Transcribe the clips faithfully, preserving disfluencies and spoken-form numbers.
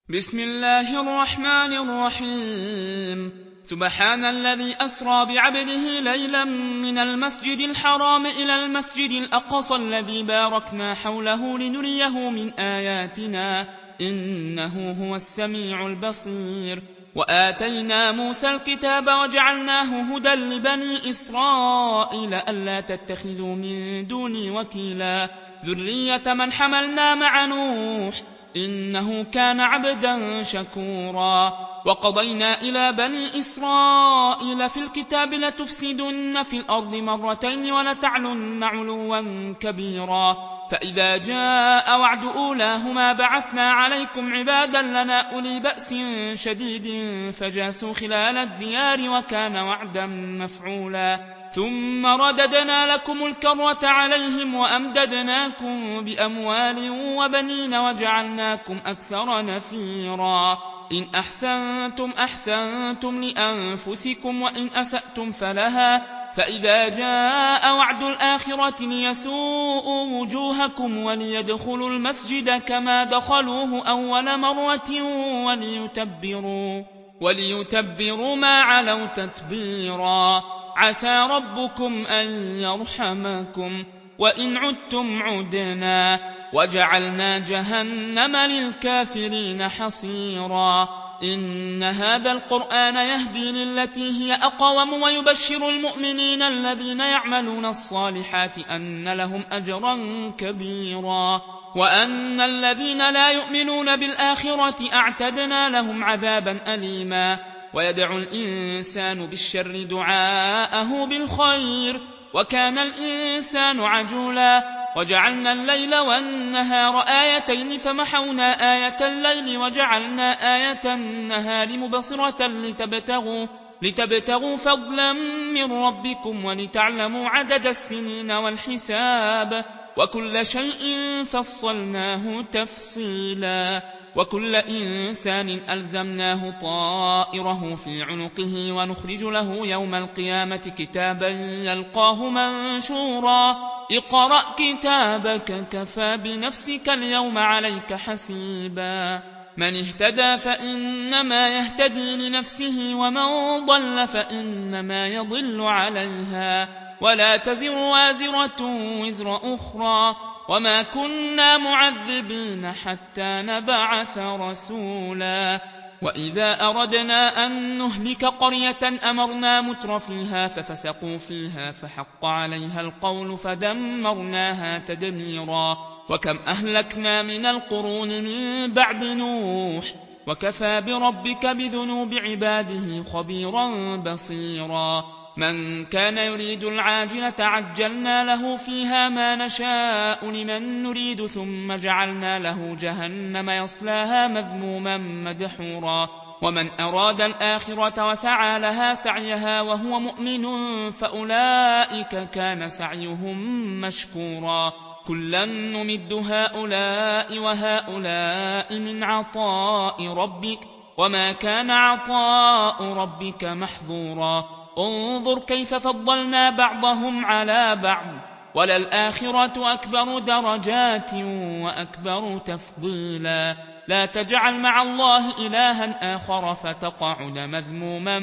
بسم الله الرحمن الرحيم سبحان الذي أسرى بعبده ليلا من المسجد الحرام إلى المسجد الأقصى الذي باركنا حوله لنريه من آياتنا إنه هو السميع البصير وآتينا موسى الكتاب وجعلناه هدى لبني إسرائيل ألا تتخذوا من دوني وكيلا ذرية من حملنا مع نوح إنه كان عبدا شكورا وقضينا إلى بني إسرائيل في الكتاب لتفسدن في الأرض مرتين ولتعلن علوا كبيرا فإذا جاء وعد أولاهما بعثنا عليكم عبادا لنا أولي بأس شديد فجاسوا خلال الديار وكان وعدا مفعولا ثم رددنا لكم الكرة عليهم وأمددناكم بأموال وبنين وجعلناكم أكثر نفيرا إن أحسنتم أحسنتم لأنفسكم وإن أسأتم فلها فإذا جاء وعد الآخرة ليسوءوا وجوهكم وليدخلوا المسجد كما دخلوه أول مرة وليتبروا, وليتبروا ما علوا تتبيرا عسى ربكم أن يرحمكم وإن عدتم عدنا وجعلنا جهنم للكافرين حصيرا إن هذا القرآن يهدي للتي هي أقوم ويبشر المؤمنين الذين يعملون الصالحات أن لهم أجرا كبيرا وأن الذين لا يؤمنون بالآخرة أعتدنا لهم عذابا أليما ويدعو الإنسان بالشر دعاءه بالخير وكان الإنسان عجولا وجعلنا الليل والنهار آيتين فمحونا آية الليل وجعلنا آية النهار مبصرة لتبتغوا, لتبتغوا فضلا من ربكم ولتعلموا عدد السنين والحساب وكل شيء فصلناه تفصيلا وكل إنسان ألزمناه طائره في عنقه ونخرج له يوم القيامة كتابا يلقاه منشورا اقرأ كتابك كفى بنفسك اليوم عليك حسيبا من اهتدى فإنما يهتدي لنفسه ومن ضل فإنما يضل عليها ولا تزر وازرة وزر أخرى وما كنا معذبين حتى نبعث رسولا وإذا أردنا أن نهلك قرية أمرنا متر فيها ففسقوا فيها فحق عليها القول فدمرناها تدميرا وكم أهلكنا من القرون من بعد نوح وكفى بربك بذنوب عباده خبيرا بصيرا من كان يريد العاجلة عجلنا له فيها ما نشاء لمن نريد ثم جعلنا له جهنم يصلاها مذموما مدحورا ومن أراد الآخرة وسعى لها سعيها وهو مؤمن فأولئك كان سعيهم مشكورا كلا نمد هؤلاء وهؤلاء من عطاء ربك وما كان عطاء ربك محظورا انظر كيف فضلنا بعضهم على بعض وللآخرة أكبر درجات وأكبر تفضيلا لا تجعل مع الله إلها آخر فتقعد مذموما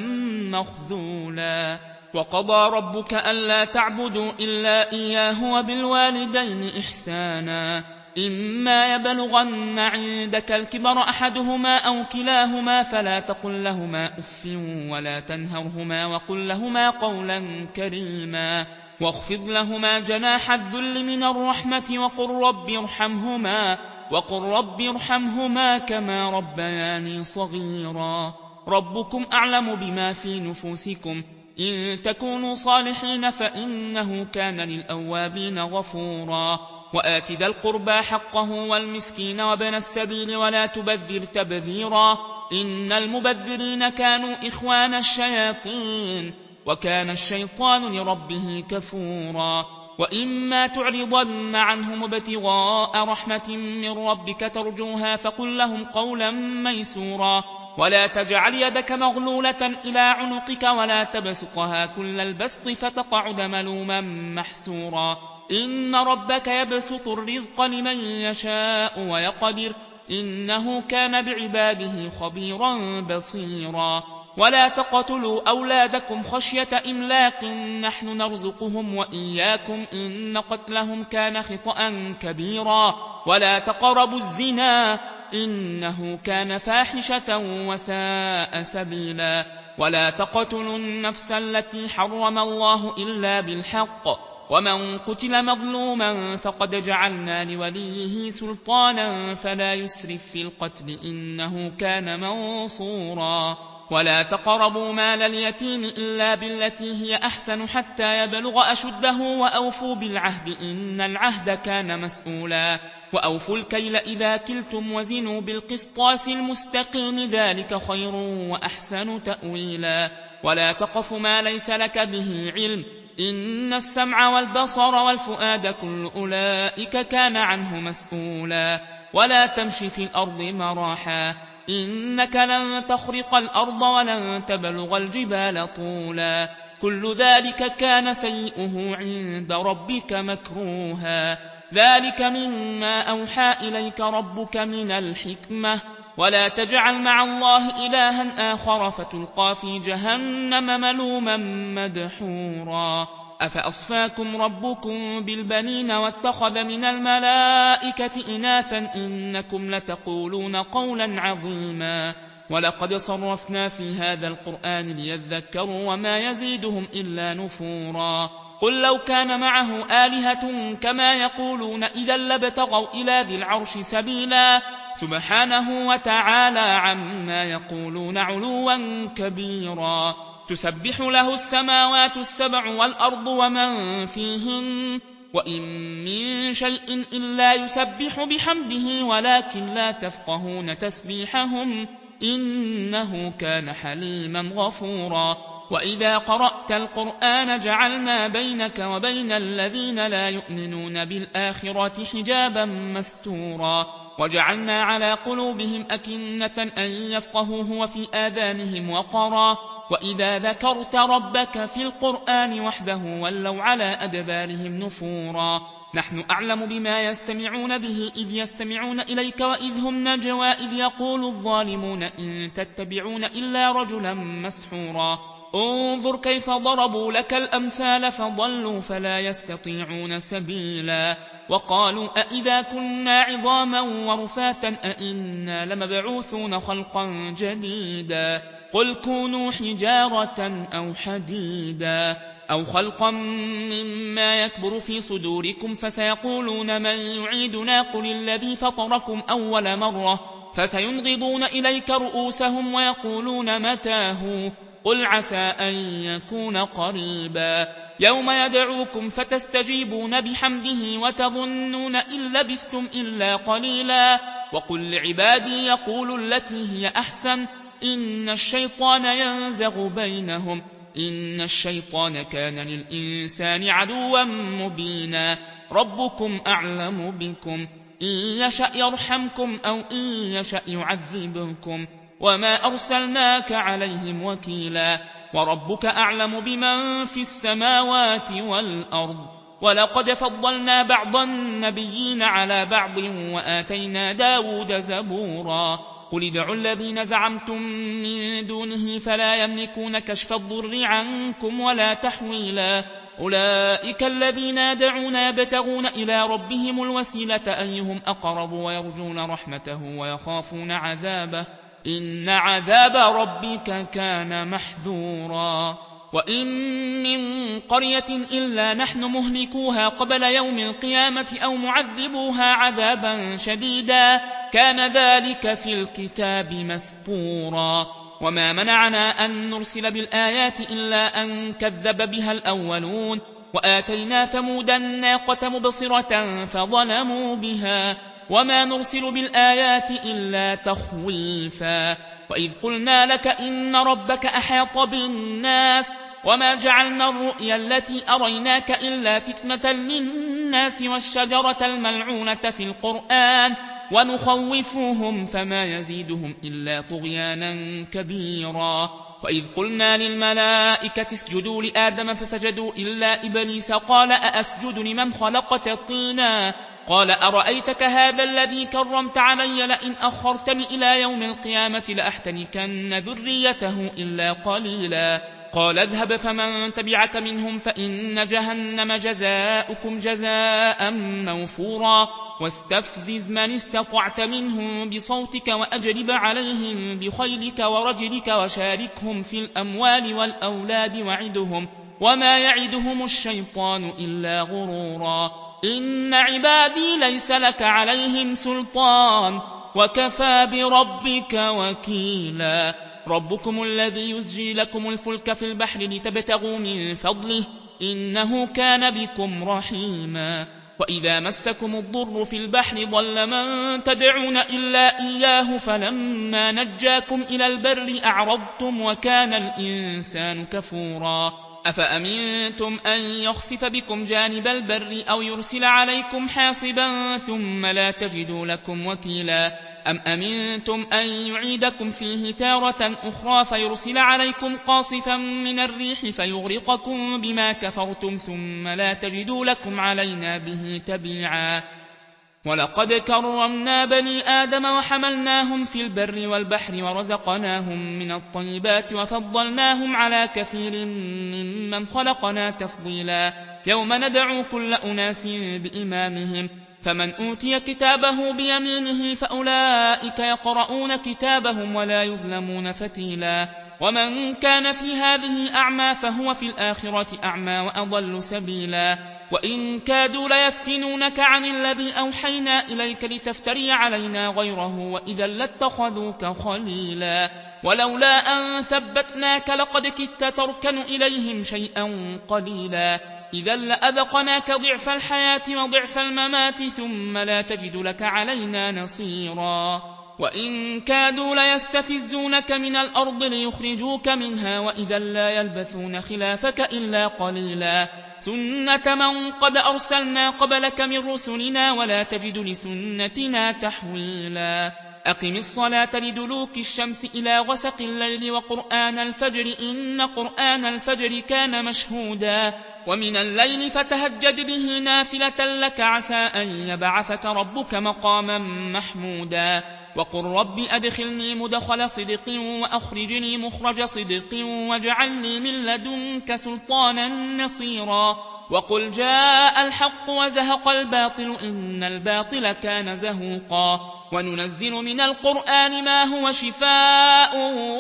مخذولا وقضى ربك ألا تعبدوا إلا إياه وبالوالدين إحسانا إما يبلغن عندك الكبر أحدهما أو كلاهما فلا تقل لهما أف ولا تنهرهما وقل لهما قولا كريما واخفض لهما جناح الذل من الرحمة وقل رب ارحمهما, وقل رب ارحمهما كما ربياني صغيرا ربكم أعلم بما في نفوسكم إن تكونوا صالحين فإنه كان للأوابين غفورا وآت ذا القربى حقه والمسكين وابن السبيل ولا تبذر تبذيرا إن المبذرين كانوا إخوان الشياطين وكان الشيطان لربه كفورا وإما تعرضن عنهم ابتغاء رحمة من ربك ترجوها فقل لهم قولا ميسورا ولا تجعل يدك مغلولة إلى عنقك ولا تبسطها كل البسط فتقعد ملوما محسورا إن ربك يبسط الرزق لمن يشاء ويقدر إنه كان بعباده خبيرا بصيرا ولا تقتلوا أولادكم خشية إملاق نحن نرزقهم وإياكم إن قتلهم كان خطأ كبيرا ولا تقربوا الزنا إنه كان فاحشة وساء سبيلا ولا تقتلوا النفس التي حرم الله إلا بالحق ومن قتل مظلوما فقد جعلنا لوليه سلطانا فلا يسرف في القتل إنه كان منصورا ولا تقربوا مال اليتيم إلا بالتي هي أحسن حتى يبلغ أشده وأوفوا بالعهد إن العهد كان مسؤولا وأوفوا الكيل إذا كلتم وزنوا بالقسطاس المستقيم ذلك خير وأحسن تأويلا ولا تقف ما ليس لك به علم إن السمع والبصر والفؤاد كل أولئك كان عنه مسؤولا ولا تمشي في الأرض مراحا إنك لن تخرق الأرض ولن تبلغ الجبال طولا كل ذلك كان سيئه عند ربك مكروها ذلك مما أوحى إليك ربك من الحكمة ولا تجعل مع الله إلها آخر فتلقى في جهنم ملوما مدحورا أفأصفاكم ربكم بالبنين واتخذ من الملائكة إناثا إنكم لتقولون قولا عظيما ولقد صرفنا في هذا القرآن ليذكروا وما يزيدهم إلا نفورا قل لو كان معه آلهة كما يقولون إذا لابتغوا إلى ذي العرش سبيلا سبحانه وتعالى عما يقولون علوا كبيرا تسبح له السماوات السبع والأرض ومن فيهن وإن من شيء إلا يسبح بحمده ولكن لا تفقهون تسبيحهم إنه كان حليما غفورا وإذا قرأت القرآن جعلنا بينك وبين الذين لا يؤمنون بالآخرة حجابا مستورا وجعلنا على قلوبهم أكنة أن يفقهوه وفي آذانهم وقرا وإذا ذكرت ربك في القرآن وحده ولوا على أدبارهم نفورا نحن أعلم بما يستمعون به إذ يستمعون إليك وإذ هم نجوى إذ يقول الظالمون إن تتبعون إلا رجلا مسحورا انظر كيف ضربوا لك الأمثال فضلوا فلا يستطيعون سبيلا وقالوا أئذا كنا عظاما ورفاتا أئنا لمبعوثون خلقا جديدا قل كونوا حجارة أو حديدا أو خلقا مما يكبر في صدوركم فسيقولون من يعيدنا قل الذي فطركم أول مرة فسينغضون إليك رؤوسهم ويقولون متاه قل عسى أن يكون قريبا يوم يدعوكم فتستجيبون بحمده وتظنون إن لبثتم إلا قليلا وقل لعبادي يقولوا التي هي أحسن إن الشيطان ينزغ بينهم إن الشيطان كان للإنسان عدوا مبينا ربكم أعلم بكم إن يشأ يرحمكم أو إن يشأ يعذبكم وما أرسلناك عليهم وكيلا وربك أعلم بمن في السماوات والأرض ولقد فضلنا بعض النبيين على بعض وآتينا داود زبورا قل ادعوا الذين زعمتم من دونه فلا يملكون كشف الضر عنكم ولا تحويلا أولئك الذين يدعون يبتغون إلى ربهم الوسيلة أيهم أقرب ويرجون رحمته ويخافون عذابه إن عذاب ربك كان محذورا وإن من قرية إلا نحن مهلكوها قبل يوم القيامة أو معذبوها عذابا شديدا كان ذلك في الكتاب مسطورا وما منعنا أن نرسل بالآيات إلا أن كذب بها الأولون وآتينا ثمود الناقة مبصرة فظلموا بها وما نرسل بالآيات إلا تخويفا وإذ قلنا لك إن ربك أحاط بالناس وما جعلنا الرؤيا التي أريناك إلا فتنة للناس والشجرة الملعونة في القرآن ونخوفوهم فما يزيدهم إلا طغيانا كبيرا وإذ قلنا للملائكة اسجدوا لآدم فسجدوا إلا إبليس قال أأسجد لمن خلقت طينا قال أرأيتك هذا الذي كرمت علي لئن أخرتني إلى يوم القيامة لأحتنكن ذريته إلا قليلا قال اذهب فمن تبعك منهم فإن جهنم جزاؤكم جزاء موفورا واستفزز من استطعت منهم بصوتك وأجلب عليهم بخيلك ورجلك وشاركهم في الأموال والأولاد وعدهم وما يعدهم الشيطان إلا غرورا إن عبادي ليس لك عليهم سلطان وكفى بربك وكيلا ربكم الذي يزجي لكم الفلك في البحر لتبتغوا من فضله إنه كان بكم رحيما وإذا مسكم الضر في البحر ضل من تدعون إلا إياه فلما نجاكم إلى البر أعرضتم وكان الإنسان كفورا أفأمنتم أن يخسف بكم جانب البر أو يرسل عليكم حاصبا ثم لا تجدوا لكم وكيلا أم أمنتم أن يعيدكم فيه تارة أخرى فيرسل عليكم قاصفا من الريح فيغرقكم بما كفرتم ثم لا تجدوا لكم علينا به تبيعا ولقد كرمنا بني آدم وحملناهم في البر والبحر ورزقناهم من الطيبات وفضلناهم على كثير ممن خلقنا تفضيلا يوم ندعو كل أناس بإمامهم فمن أوتي كتابه بيمينه فأولئك يقرؤون كتابهم ولا يظلمون فتيلا ومن كان في هذه أعمى فهو في الآخرة أعمى وأضل سبيلا وإن كادوا ليفتنونك عن الذي أوحينا إليك لتفتري علينا غيره وإذا لاتخذوك خليلا ولولا أن ثبتناك لقد كدت تركن إليهم شيئا قليلا إذا لأذقناك ضعف الحياة وضعف الممات ثم لا تجد لك علينا نصيرا وإن كادوا ليستفزونك من الأرض ليخرجوك منها وإذا لا يلبثون خلافك إلا قليلا سنة من قد أرسلنا قبلك من رسلنا ولا تجد لسنتنا تحويلا أقم الصلاة لدلوك الشمس إلى غسق الليل وقرآن الفجر إن قرآن الفجر كان مشهودا ومن الليل فتهجد به نافلة لك عسى أن يبعثك ربك مقاما محمودا وقل رب أدخلني مدخل صدق وأخرجني مخرج صدق واجعل لي من لدنك سلطانا نصيرا وقل جاء الحق وزهق الباطل إن الباطل كان زهوقا وننزل من القرآن ما هو شفاء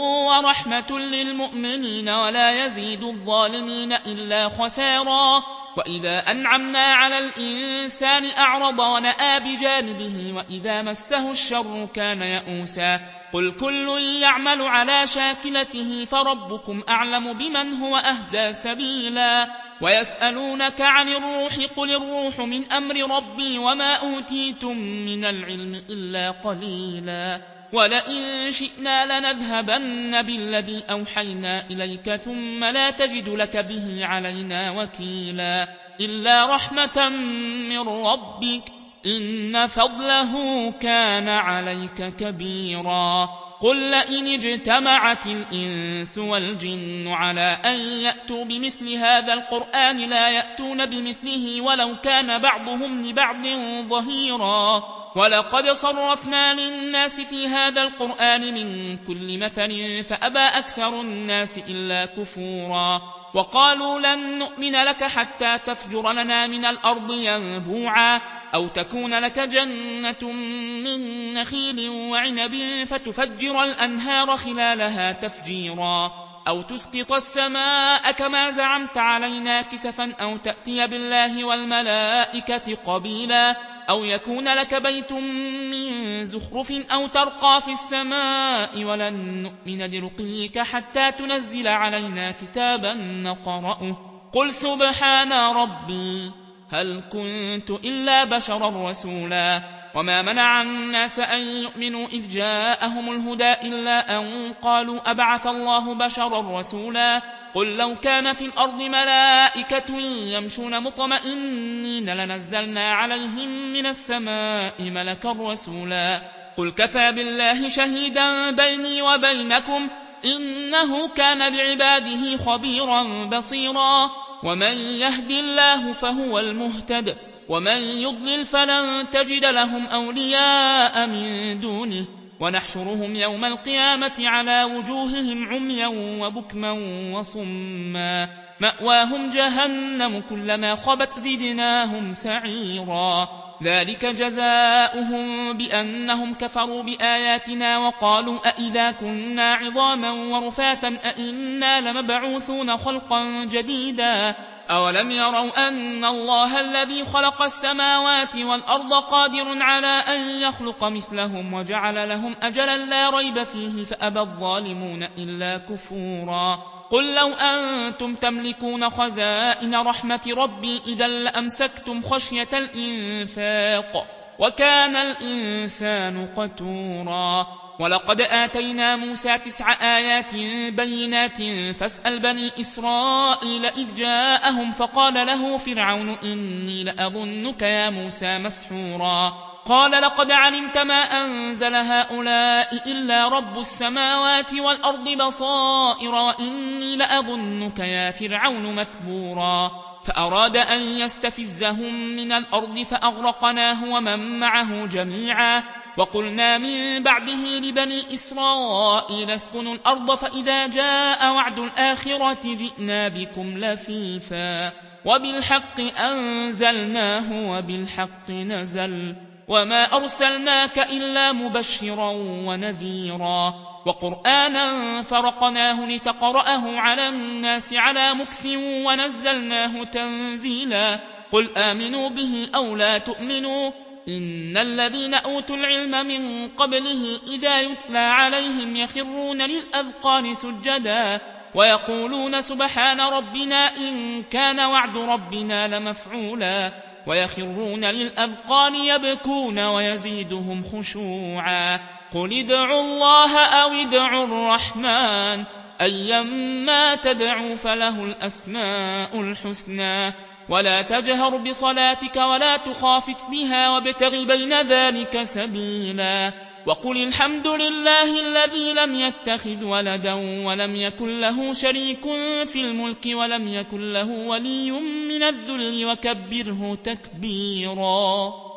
ورحمة للمؤمنين ولا يزيد الظالمين إلا خسارا وإذا أنعمنا على الإنسان أعرض ونأى بجانبه وإذا مسه الشر كان يئوسا قل كل يعمل على شاكلته فربكم أعلم بمن هو أهدى سبيلا ويسألونك عن الروح قل الروح من أمر ربي وما أوتيتم من العلم إلا قليلا ولئن شئنا لنذهبن بالذي أوحينا إليك ثم لا تجد لك به علينا وكيلا إلا رحمة من ربك إن فضله كان عليك كبيرا قل لئن اجتمعت الإنس والجن على أن يأتوا بمثل هذا القرآن لا يأتون بمثله ولو كان بعضهم لبعض ظهيرا ولقد صرفنا للناس في هذا القرآن من كل مثل فأبى أكثر الناس إلا كفورا وقالوا لن نؤمن لك حتى تفجر لنا من الأرض ينبوعا أو تكون لك جنة من نخيل وعنب فتفجر الأنهار خلالها تفجيرا أو تسقط السماء كما زعمت علينا كسفا أو تأتي بالله والملائكة قبيلا أو يكون لك بيت من زخرف أو ترقى في السماء ولن نؤمن لرقيك حتى تنزل علينا كتابا نقرأه قل سبحان ربي هل كنت إلا بشرا رسولا وما منع الناس أن يؤمنوا إذ جاءهم الهدى إلا أن قالوا أبعث الله بشرا رسولا قل لو كان في الأرض ملائكة يمشون مطمئنين لنزلنا عليهم من السماء ملكا رسولا قل كفى بالله شهيدا بيني وبينكم إنه كان بعباده خبيرا بصيرا ومن يهد الله فهو المهتد ومن يضلل فلن تجد لهم أولياء من دونه ونحشرهم يوم القيامة على وجوههم عميا وبكما وصما مأواهم جهنم كلما خبت زدناهم سعيرا ذلك جزاؤهم بأنهم كفروا بآياتنا وقالوا أئذا كنا عظاما ورفاتا أئنا لمبعوثون خلقا جديدا أولم يروا أن الله الذي خلق السماوات والأرض قادر على أن يخلق مثلهم وجعل لهم أجلا لا ريب فيه فأبى الظالمون إلا كفورا قل لو أنتم تملكون خزائن رحمة ربي إذا لأمسكتم خشية الإنفاق وكان الإنسان قتورا ولقد آتينا موسى تسع آيات بينات فاسأل بني إسرائيل إذ جاءهم فقال له فرعون إني لأظنك يا موسى مسحورا قال لقد علمت ما أنزل هؤلاء إلا رب السماوات والأرض بصائر وإني لأظنك يا فرعون مثبورا فأراد أن يستفزهم من الأرض فأغرقناه ومن معه جميعا وقلنا من بعده لبني إسرائيل اسكنوا الأرض فإذا جاء وعد الآخرة جئنا بكم لفيفا وبالحق أنزلناه وبالحق نزل وما أرسلناك إلا مبشرا ونذيرا وقرآنا فرقناه لتقرأه على الناس على مكث ونزلناه تنزيلا قل آمنوا به أو لا تؤمنوا إن الذين أوتوا العلم من قبله إذا يتلى عليهم يخرون للأذقان سجدا ويقولون سبحان ربنا إن كان وعد ربنا لمفعولا ويخرون للأذقان يبكون ويزيدهم خشوعا قل ادعوا الله أو ادعوا الرحمن أيما تدعوا فله الأسماء الحسنى ولا تجهر بصلاتك ولا تخافت بها وابتغ بين ذلك سبيلا وقل الحمد لله الذي لم يتخذ ولدا ولم يكن له شريك في الملك ولم يكن له ولي من الذل وكبره تكبيرا.